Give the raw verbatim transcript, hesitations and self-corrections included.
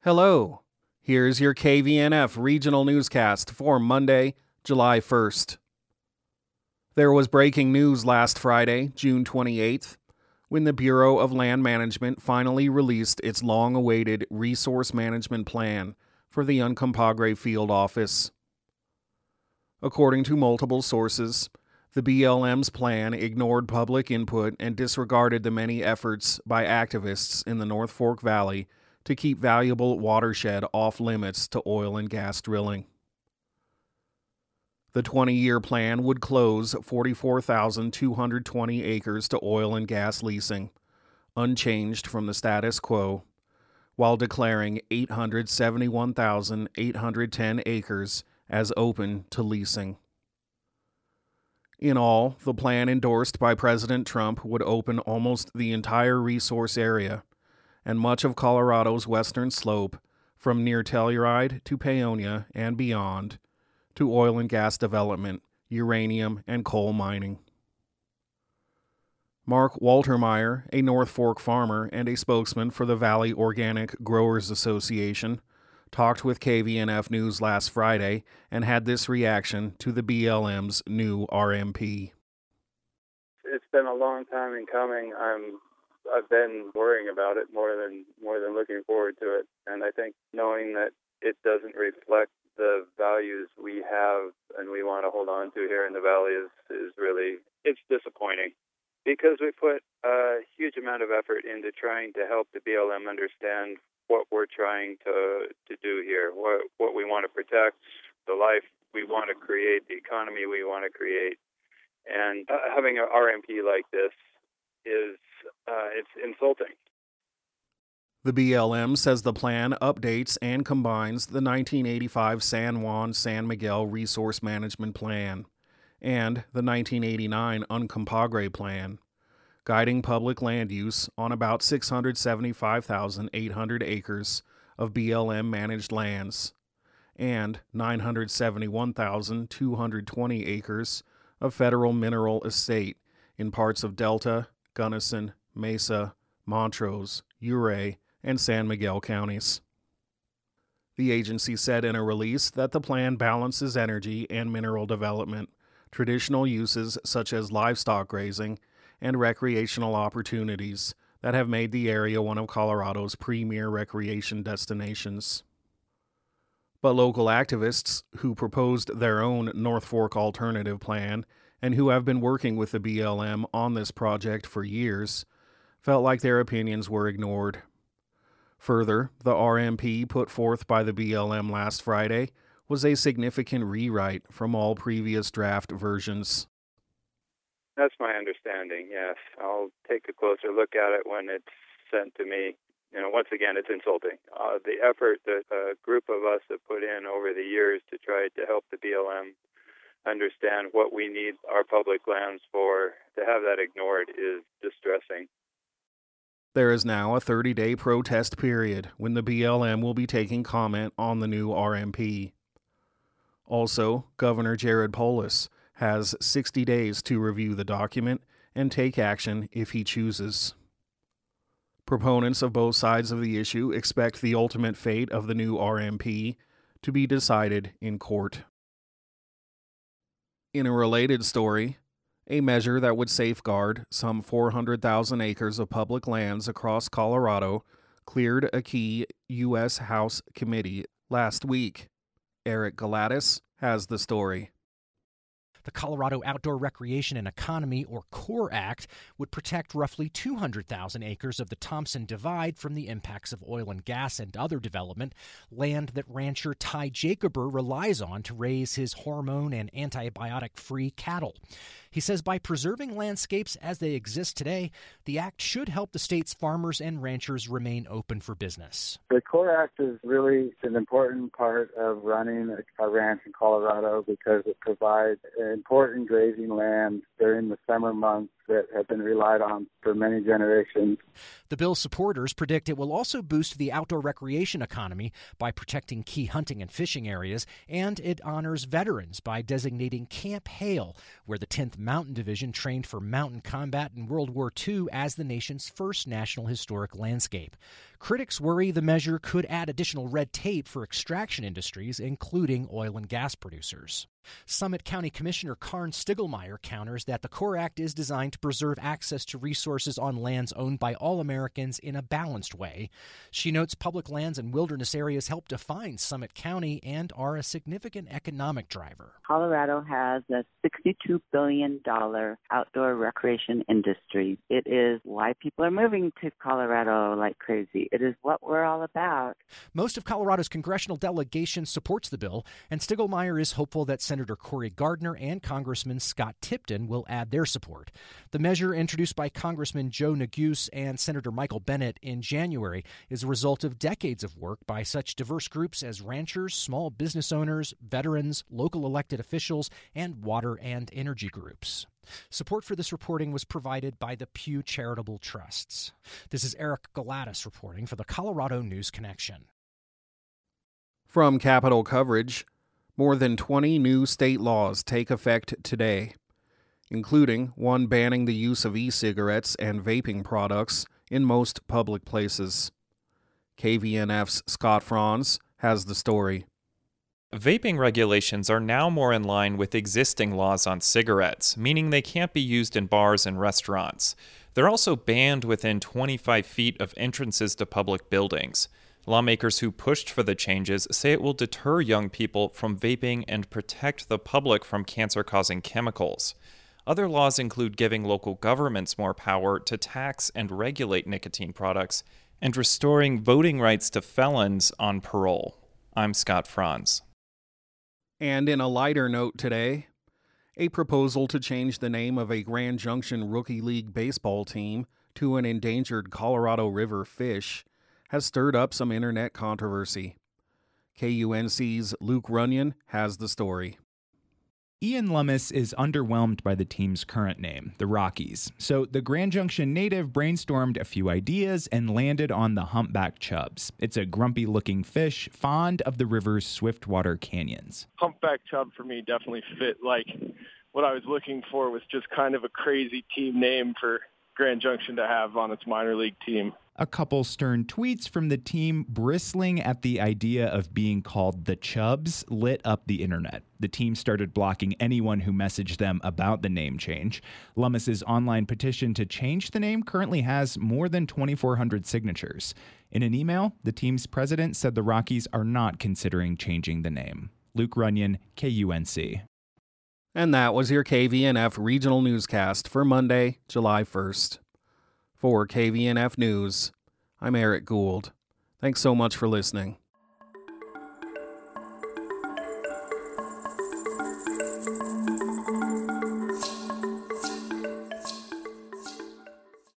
Hello, here's your K V N F regional newscast for Monday, July first. There was breaking news last Friday, June twenty-eighth, when the Bureau of Land Management finally released its long-awaited Resource Management Plan for the Uncompahgre Field Office. According to multiple sources, the B L M's plan ignored public input and disregarded the many efforts by activists in the North Fork Valley to keep valuable watershed off limits to oil and gas drilling. The twenty-year plan would close forty-four thousand two hundred twenty acres to oil and gas leasing, unchanged from the status quo, while declaring eight hundred seventy-one thousand eight hundred ten acres as open to leasing. In all, the plan endorsed by President Trump would open almost the entire resource area and much of Colorado's western slope, from near Telluride to Paonia and beyond, to oil and gas development, uranium, and coal mining. Mark Waltermeyer, a North Fork farmer and a spokesman for the Valley Organic Growers Association, talked with K V N F News last Friday and had this reaction to the B L M's new R M P. It's been a long time in coming. I'm I've been worrying about it more than more than looking forward to it. And I think knowing that it doesn't reflect the values we have and we want to hold on to here in the Valley is, is really, it's disappointing. Because we put a huge amount of effort into trying to help the B L M understand what we're trying to to do here, what what we want to protect, the life we want to create, the economy we want to create. And uh, having an R M P like this is uh, it's insulting. The B L M says the plan updates and combines the nineteen eighty-five San Juan-San Miguel Resource Management Plan and the nineteen eighty-nine Uncompahgre Plan, guiding public land use on about six hundred seventy-five thousand eight hundred acres of B L M-managed lands and nine hundred seventy-one thousand two hundred twenty acres of federal mineral estate in parts of Delta, Gunnison, Mesa, Montrose, Ouray, and San Miguel counties. The agency said in a release that the plan balances energy and mineral development, traditional uses such as livestock grazing, and recreational opportunities that have made the area one of Colorado's premier recreation destinations. But local activists who proposed their own North Fork alternative plan and who have been working with the B L M on this project for years felt like their opinions were ignored. Further, the R M P put forth by the B L M last Friday was a significant rewrite from all previous draft versions. That's my understanding, yes. I'll take a closer look at it when it's sent to me. You know, once again, it's insulting. Uh, the effort that a group of us have put in over the years to try to help the B L M understand what we need our public lands for, to have that ignored is distressing. There is now a thirty-day protest period when the B L M will be taking comment on the new R M P. Also, Governor Jared Polis has sixty days to review the document and take action if he chooses. Proponents of both sides of the issue expect the ultimate fate of the new R M P to be decided in court. In a related story, a measure that would safeguard some four hundred thousand acres of public lands across Colorado cleared a key U S House committee last week. Eric Galatis has the story. The Colorado Outdoor Recreation and Economy, or CORE Act, would protect roughly two hundred thousand acres of the Thompson Divide from the impacts of oil and gas and other development, land that rancher Ty Jacober relies on to raise his hormone and antibiotic-free cattle. He says by preserving landscapes as they exist today, the act should help the state's farmers and ranchers remain open for business. The CORE Act is really an important part of running a ranch in Colorado because it provides important grazing land during the summer months that have been relied on for many generations. The bill's supporters predict it will also boost the outdoor recreation economy by protecting key hunting and fishing areas, and it honors veterans by designating Camp Hale, where the tenth Mountain Division trained for mountain combat in World War Two, as the nation's first National Historic Landscape. Critics worry the measure could add additional red tape for extraction industries, including oil and gas producers. Summit County Commissioner Karn Stiglmeyer counters that the CORE Act is designed to preserve access to resources on lands owned by all Americans in a balanced way. She notes public lands and wilderness areas help define Summit County and are a significant economic driver. Colorado has a sixty-two billion dollars outdoor recreation industry. It is why people are moving to Colorado like crazy. It is what we're all about. Most of Colorado's congressional delegation supports the bill, and Stiglmeyer is hopeful that Senator Cory Gardner and Congressman Scott Tipton will add their support. The measure, introduced by Congressman Joe Neguse and Senator Michael Bennet in January, is a result of decades of work by such diverse groups as ranchers, small business owners, veterans, local elected officials, and water and energy groups. Support for this reporting was provided by the Pew Charitable Trusts. This is Eric Galatis reporting for the Colorado News Connection. From Capitol Coverage, more than twenty new state laws take effect today, including one banning the use of e-cigarettes and vaping products in most public places. K V N F's Scott Franz has the story. Vaping regulations are now more in line with existing laws on cigarettes, meaning they can't be used in bars and restaurants. They're also banned within twenty-five feet of entrances to public buildings. Lawmakers who pushed for the changes say it will deter young people from vaping and protect the public from cancer-causing chemicals. Other laws include giving local governments more power to tax and regulate nicotine products and restoring voting rights to felons on parole. I'm Scott Franz. And in a lighter note today, a proposal to change the name of a Grand Junction Rookie League baseball team to an endangered Colorado River fish has stirred up some internet controversy. K U N C's Luke Runyon has the story. Ian Lummis is underwhelmed by the team's current name, the Rockies. So the Grand Junction native brainstormed a few ideas and landed on the humpback chubs. It's a grumpy-looking fish fond of the river's swiftwater canyons. Humpback chub for me definitely fit. Like, what I was looking for was just kind of a crazy team name for Grand Junction to have on its minor league team. A couple stern tweets from the team bristling at the idea of being called the Chubs lit up the internet. The team started blocking anyone who messaged them about the name change. Lummis's online petition to change the name currently has more than twenty-four hundred signatures. In an email, the team's president said the Rockies are not considering changing the name. Luke Runyon, K U N C. And that was your K V N F Regional Newscast for Monday, July first. For K V N F News, I'm Eric Gould. Thanks so much for listening.